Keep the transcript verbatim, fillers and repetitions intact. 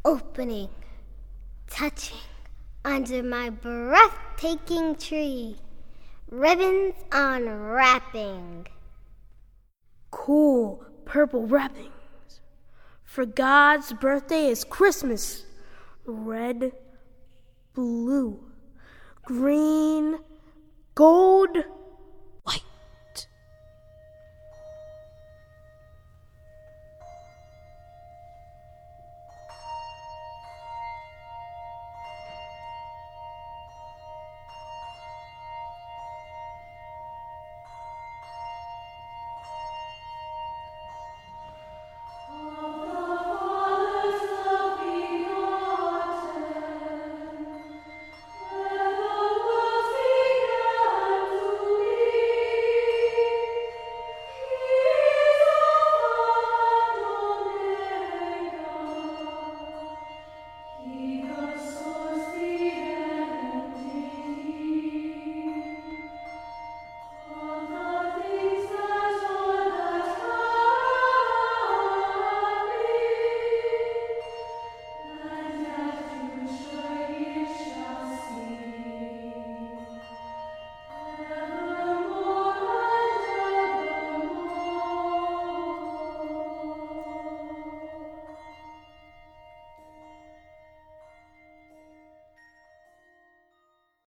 opening, touching under my breathtaking tree. Ribbons unwrapping. Cool purple wrappings. For God's birthday is Christmas. Red, blue, green, gold,